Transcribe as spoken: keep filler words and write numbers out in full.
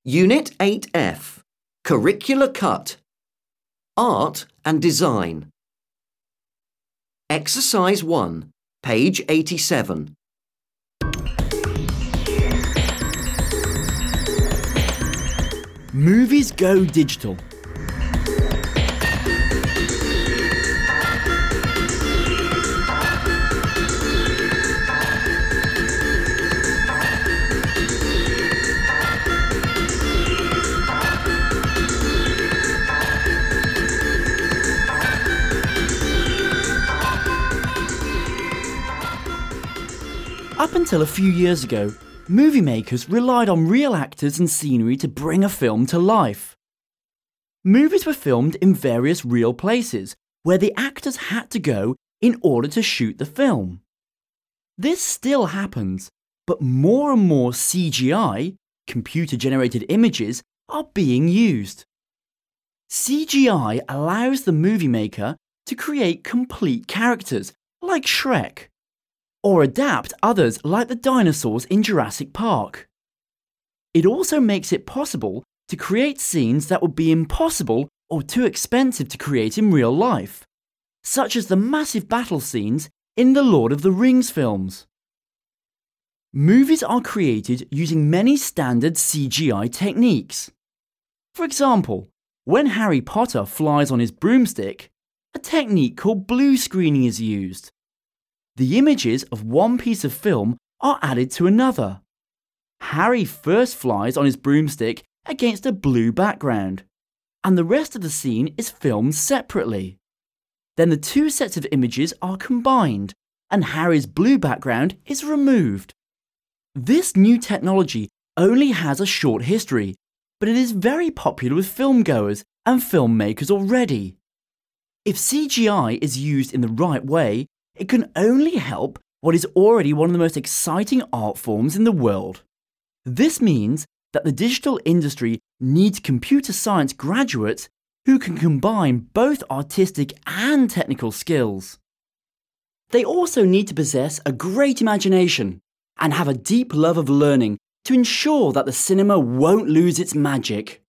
Unit eight F, Curricular Cut, Art and Design. Exercise one, page eighty-seven. Movies go digital. Up until a few years ago, movie makers relied on real actors and scenery to bring a film to life. Movies were filmed in various real places where the actors had to go in order to shoot the film. This still happens, but more and more C G I, computer-generated images, are being used. C G I allows the movie maker to create complete characters, like Shrek, or adapt others like the dinosaurs in Jurassic Park. It also makes it possible to create scenes that would be impossible or too expensive to create in real life, such as the massive battle scenes in the Lord of the Rings films. Movies are created using many standard C G I techniques. For example, when Harry Potter flies on his broomstick, a technique called blue screening is used. The images of one piece of film are added to another. Harry first flies on his broomstick against a blue background, and the rest of the scene is filmed separately. Then the two sets of images are combined, and Harry's blue background is removed. This new technology only has a short history, but it is very popular with filmgoers and filmmakers already. If C G I is used in the right way, it can only help what is already one of the most exciting art forms in the world. This means that the digital industry needs computer science graduates who can combine both artistic and technical skills. They also need to possess a great imagination and have a deep love of learning to ensure that the cinema won't lose its magic.